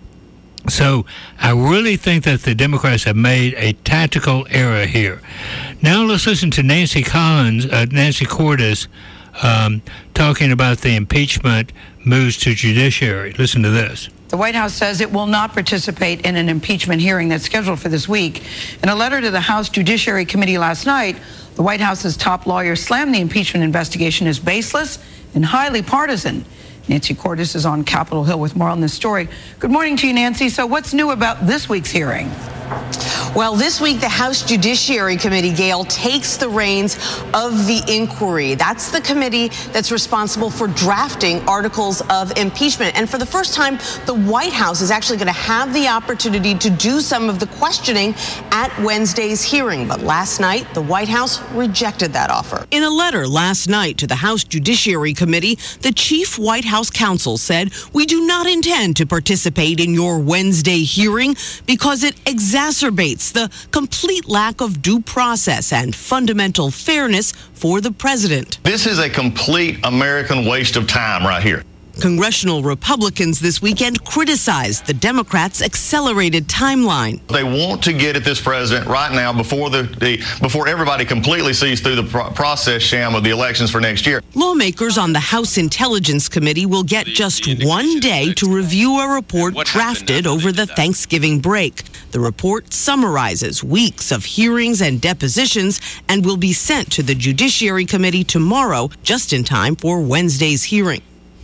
So I really think that the Democrats have made a tactical error here. Now let's listen to Nancy Cordes, talking about the impeachment moves to judiciary. Listen to this. The White House says it will not participate in an impeachment hearing that's scheduled for this week. In a letter to the House Judiciary Committee last night, the White House's top lawyer slammed the impeachment investigation as baseless and highly partisan. Nancy Cordes is on Capitol Hill with more on this story. Good morning to you, Nancy. So what's new about this week's hearing? Well, this week, the House Judiciary Committee, Gail, takes the reins of the inquiry. That's the committee that's responsible for drafting articles of impeachment. And for the first time, the White House is actually going to have the opportunity to do some of the questioning at Wednesday's hearing. But last night, the White House rejected that offer. In a letter last night to the House Judiciary Committee, the chief White House counsel said, "We do not intend to participate in your Wednesday hearing because it exacerbates the complete lack of due process and fundamental fairness for the president." This is a complete American waste of time right here. Congressional Republicans this weekend criticized the Democrats' accelerated timeline. They want to get at this president right now before before everybody completely sees through the process sham of the elections for next year. Lawmakers on the House Intelligence Committee will get just 1 day to review a report drafted over the Thanksgiving break. The report summarizes weeks of hearings and depositions and will be sent to the Judiciary Committee tomorrow, just in time for Wednesday's hearing.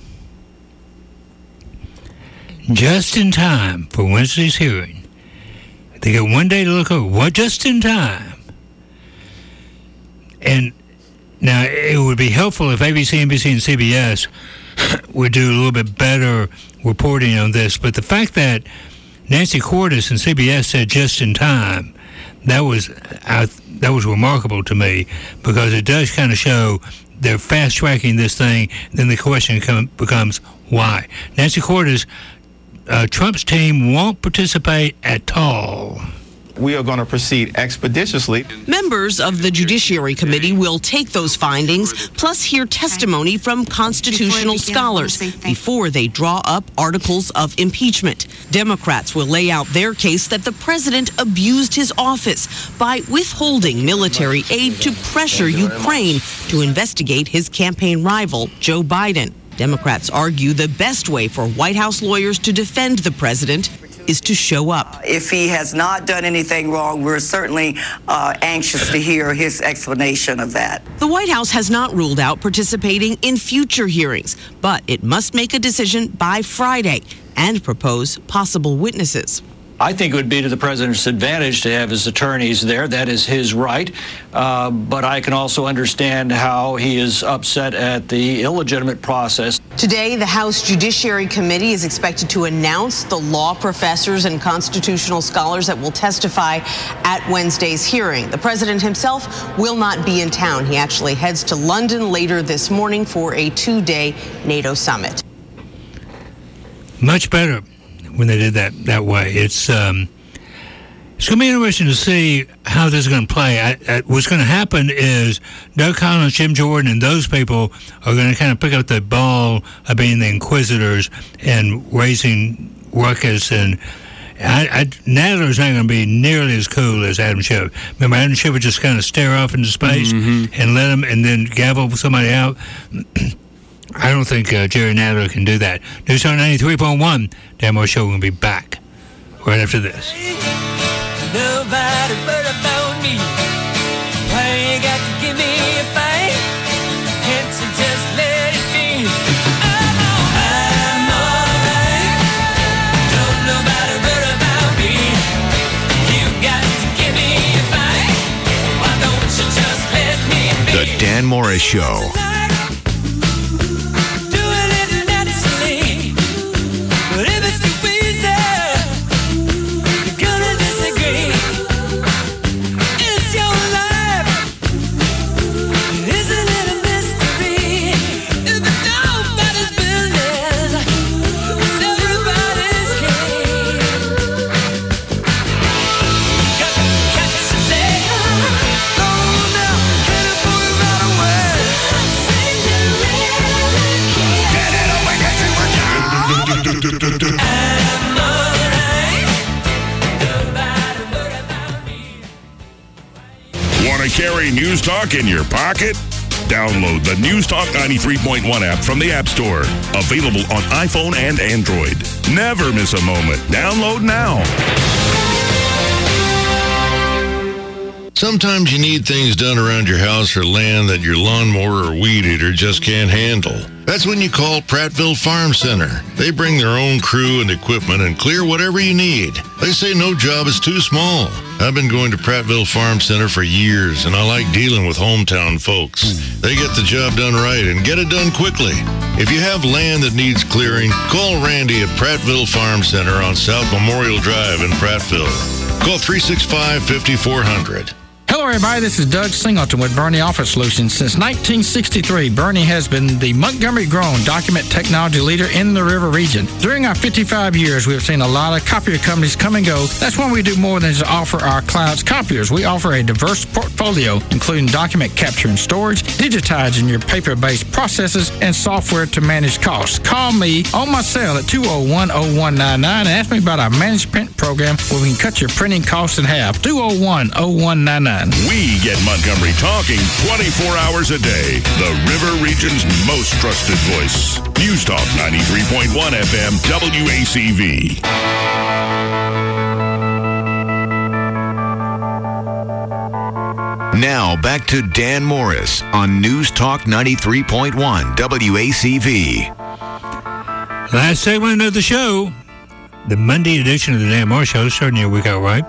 Just in time for Wednesday's hearing. They got 1 day to look over. What? Just in time. And now it would be helpful if ABC, NBC, and CBS would do a little bit better reporting on this. But the fact that Nancy Cordes and CBS said just in time, that was remarkable to me, because it does kind of show they're fast-tracking this thing. Then the question becomes why. Nancy Cordes, Trump's team won't participate at all. We are going to proceed expeditiously. Members of the Judiciary Committee will take those findings, plus hear testimony from constitutional scholars before they draw up articles of impeachment. Democrats will lay out their case that the president abused his office by withholding military aid to pressure Ukraine to investigate his campaign rival, Joe Biden. Democrats argue the best way for White House lawyers to defend the president is to show up. If he has not done anything wrong, we're certainly anxious to hear his explanation of that. The White House has not ruled out participating in future hearings, but it must make a decision by Friday and propose possible witnesses. I think it would be to the president's advantage to have his attorneys there. That is his right. But I can also understand how he is upset at the illegitimate process. Today, the House Judiciary Committee is expected to announce the law professors and constitutional scholars that will testify at Wednesday's hearing. The president himself will not be in town. He actually heads to London later this morning for a 2-day NATO summit. Much better when they did that way. It's going to be interesting to see how this is going to play. What's going to happen is Doug Collins, Jim Jordan, and those people are going to kind of pick up the ball of being the inquisitors and raising ruckus. And Nadler's not going to be nearly as cool as Adam Schiff. Remember, Adam Schiff would just kind of stare off into space and let him, and then gavel somebody out. I don't think Jerry Nadler can do that. News Talk 93.1, Dan Moore Show, will be back right after this. Nobody but about me. Why you got to give me a fight? Can't you just let it be? I'm alright. Don't nobody but about me. You got to give me a fight. Why don't you just let me be? The Dan Morris Show. Want to carry News Talk in your pocket? Download the News Talk 93.1 app from the App Store. Available on iPhone and Android. Never miss a moment. Download now. Sometimes you need things done around your house or land that your lawnmower or weed eater just can't handle. That's when you call Prattville Farm Center. They bring their own crew and equipment and clear whatever you need. They say no job is too small. I've been going to Prattville Farm Center for years, and I like dealing with hometown folks. They get the job done right and get it done quickly. If you have land that needs clearing, call Randy at Prattville Farm Center on South Memorial Drive in Prattville. Call 365-5400. Hello, everybody. This is Doug Singleton with Bernie Office Solutions. Since 1963, Bernie has been the Montgomery-grown document technology leader in the River region. During our 55 years, we have seen a lot of copier companies come and go. That's when we do more than just offer our clients copiers. We offer a diverse portfolio, including document capture and storage, digitizing your paper-based processes, and software to manage costs. Call me on my cell at 201-0199 and ask me about our managed print program where we can cut your printing costs in half. 201-0199. We get Montgomery talking 24 hours a day. The River Region's most trusted voice. News Talk 93.1 FM WACV. Now back to Dan Morris on News Talk 93.1 WACV. Last segment of the show, the Monday edition of the Dan Morris Show, starting your week out right.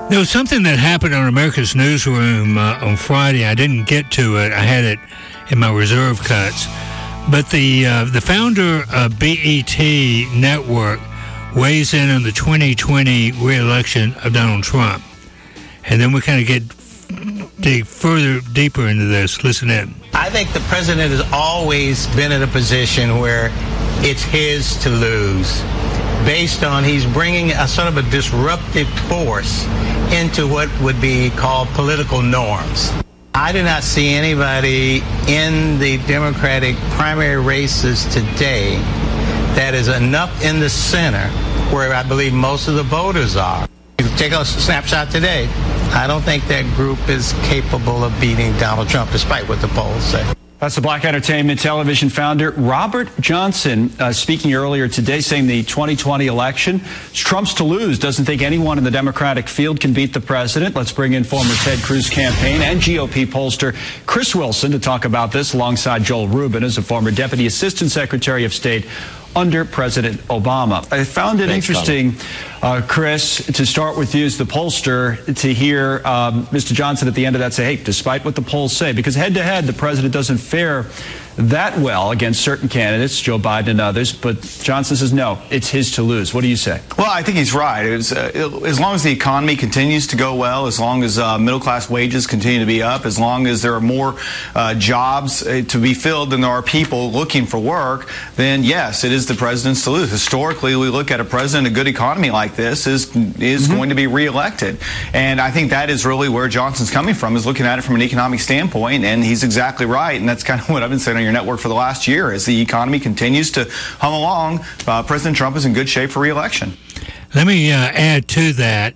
There was something that happened on America's Newsroom on Friday. I didn't get to it. I had it in my reserve cuts. But the founder of BET Network weighs in on the 2020 re-election of Donald Trump. And then we kind of dig further deeper into this. Listen in. I think the president has always been in a position where it's his to lose, based on he's bringing a sort of a disruptive force into what would be called political norms. I do not see anybody in the Democratic primary races today that is enough in the center where I believe most of the voters are. You take a snapshot today, I don't think that group is capable of beating Donald Trump, despite what the polls say. That's the Black Entertainment Television founder, Robert Johnson, speaking earlier today, saying the 2020 election is Trump's to lose. Doesn't think anyone in the Democratic field can beat the president. Let's bring in former Ted Cruz campaign and GOP pollster Chris Wilson to talk about this alongside Joel Rubin, as a former Deputy Assistant Secretary of State under President Obama. I found it interesting, Chris, to start with you as the pollster, to hear Mr. Johnson at the end of that say, hey, despite what the polls say, because head-to-head, the president doesn't fare that well against certain candidates, Joe Biden and others, but Johnson says, no, it's his to lose. What do you say? Well, I think he's right. As long as the economy continues to go well, as long as middle-class wages continue to be up, as long as there are more jobs to be filled than there are people looking for work, then yes, it is the president's to lose. Historically, we look at a president, a good economy like this is going to be reelected. And I think that is really where Johnson's coming from, is looking at it from an economic standpoint, and he's exactly right. And that's kind of what I've been saying on your network for the last year. As the economy continues to hum along, President Trump is in good shape for re-election. Let me add to that.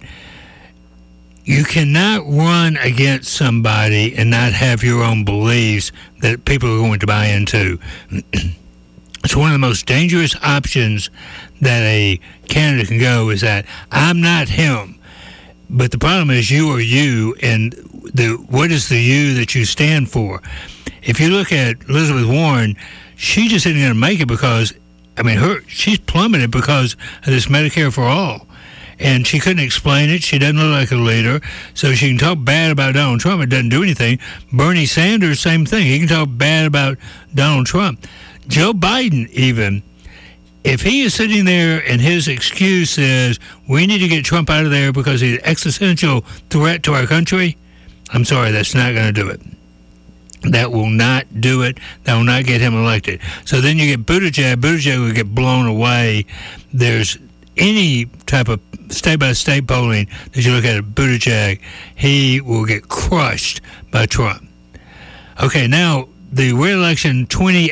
You cannot run against somebody and not have your own beliefs that people are going to buy into. It's one of the most dangerous options that a candidate can go, is that I'm not him. But the problem is you are you, and what is the you that you stand for? If you look at Elizabeth Warren, she just isn't going to make it because, she's plummeted because of this Medicare for All. And she couldn't explain it. She doesn't look like a leader. So she can talk bad about Donald Trump. It doesn't do anything. Bernie Sanders, same thing. He can talk bad about Donald Trump. Joe Biden, even, if he is sitting there and his excuse is, we need to get Trump out of there because he's an existential threat to our country, I'm sorry, that's not going to do it. That will not do it. That will not get him elected. So then you get Buttigieg. Buttigieg will get blown away. There's any type of state-by-state polling that you look at Buttigieg, he will get crushed by Trump. Okay, now the re-election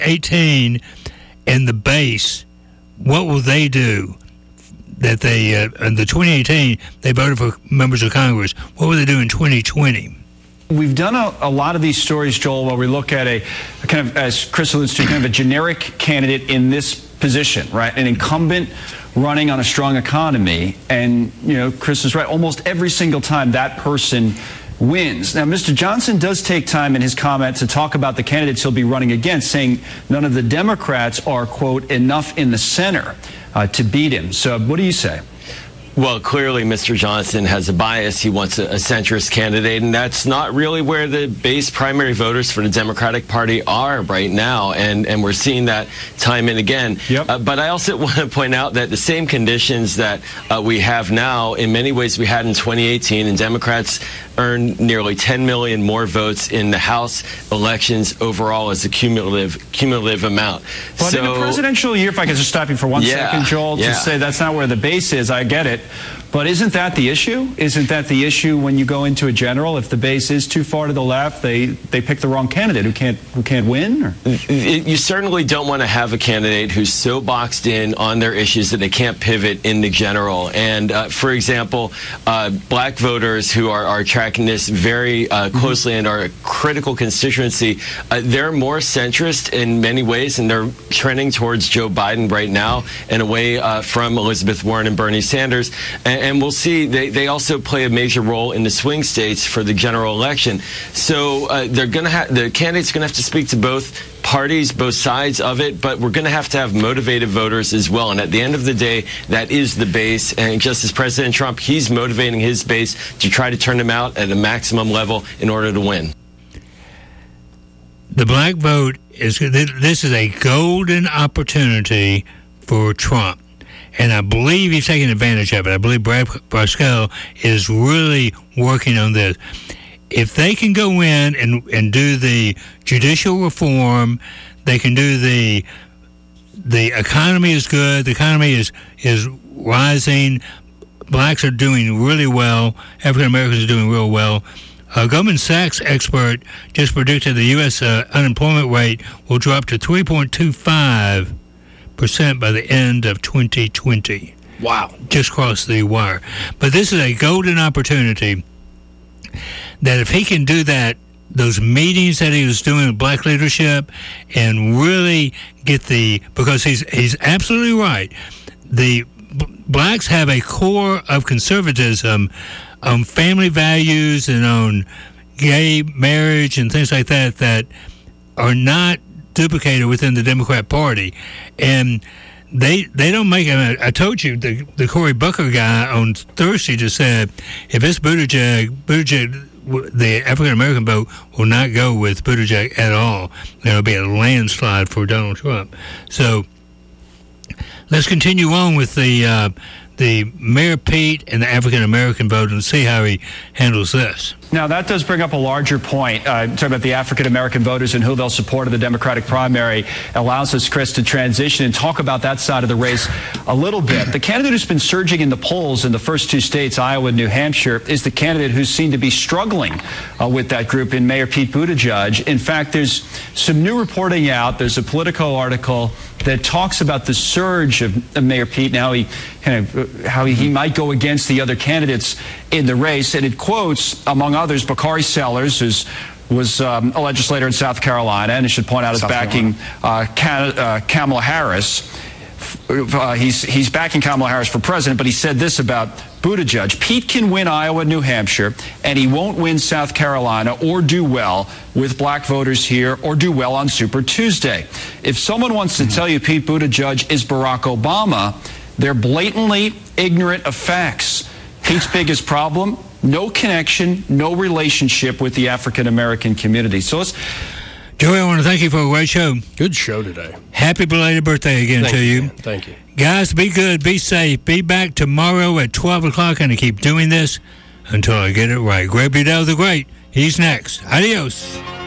2018 and the base, what will they do? That they, in the 2018, they voted for members of Congress. What will they do in 2020? We've done a lot of these stories, Joel, where we look at a kind of, as Chris alludes to, kind of a generic candidate in this position, right? An incumbent running on a strong economy. And, Chris is right. Almost every single time that person wins. Now, Mr. Johnson does take time in his comment to talk about the candidates he'll be running against, saying none of the Democrats are, quote, enough in the center to beat him. So what do you say? Well, clearly, Mr. Johnson has a bias. He wants a centrist candidate, and that's not really where the base primary voters for the Democratic Party are right now, and we're seeing that time and again. Yep. But I also want to point out that the same conditions that we have now, in many ways we had in 2018, and Democrats earned nearly 10 million more votes in the House elections overall as a cumulative amount. But in a presidential year, if I could just stop you for one second, Joel, to say that's not where the base is, I get it. But isn't that the issue? Isn't that the issue when you go into a general? If the base is too far to the left, they pick the wrong candidate who can't win? Or? You certainly don't want to have a candidate who's so boxed in on their issues that they can't pivot in the general. And for example, black voters who are tracking this very closely and are a critical constituency, they're more centrist in many ways, and they're trending towards Joe Biden right now and away from Elizabeth Warren and Bernie Sanders. And we'll see, they also play a major role in the swing states for the general election. So they're going to have, the candidates are going to have to speak to both parties, both sides of it, but we're going to have motivated voters as well. And at the end of the day, that is the base. And just as President Trump, he's motivating his base to try to turn them out at a maximum level in order to win. The black vote this is a golden opportunity for Trump. And I believe he's taking advantage of it. I believe Brad Parscale is really working on this. If they can go in and do the judicial reform, they can do the economy is good, the economy is rising, blacks are doing really well, African Americans are doing real well. A Goldman Sachs expert just predicted the U.S. Unemployment rate will drop to 3.25% by the end of 2020. Wow. Just crossed the wire. But this is a golden opportunity that if he can do that, those meetings that he was doing with black leadership and really get because he's absolutely right. The blacks have a core of conservatism on family values and on gay marriage and things like that are not duplicated within the Democrat Party. And they don't make it. I told you, the Cory Booker guy on Thursday just said, if it's Buttigieg, the African-American vote will not go with Buttigieg at all. There will be a landslide for Donald Trump. So let's continue on with the Mayor Pete and the African-American vote and see how he handles this. Now, that does bring up a larger point. Talking about the African-American voters and who they'll support in the Democratic primary allows us, Chris, to transition and talk about that side of the race a little bit. The candidate who's been surging in the polls in the first two states, Iowa and New Hampshire, is the candidate who's seen to be struggling with that group in Mayor Pete Buttigieg. In fact, there's some new reporting out. There's a Politico article that talks about the surge of Mayor Pete and how he might go against the other candidates in the race. And it quotes, among others, Bakari Sellers, who was a legislator in South Carolina, and I should point out is backing Kamala Harris. He's backing Kamala Harris for president, but he said this about Buttigieg. Pete can win Iowa and New Hampshire, and he won't win South Carolina or do well with black voters here or do well on Super Tuesday. If someone wants to tell you Pete Buttigieg is Barack Obama, they're blatantly ignorant of facts. Pete's biggest problem, no connection, no relationship with the African-American community. So let's... Joey, I want to thank you for a great show. Good show today. Happy belated birthday again to you. Thank you. Guys, be good, be safe. Be back tomorrow at 12 o'clock and keep doing this until I get it right. Greg Budell the Great, he's next. Adios.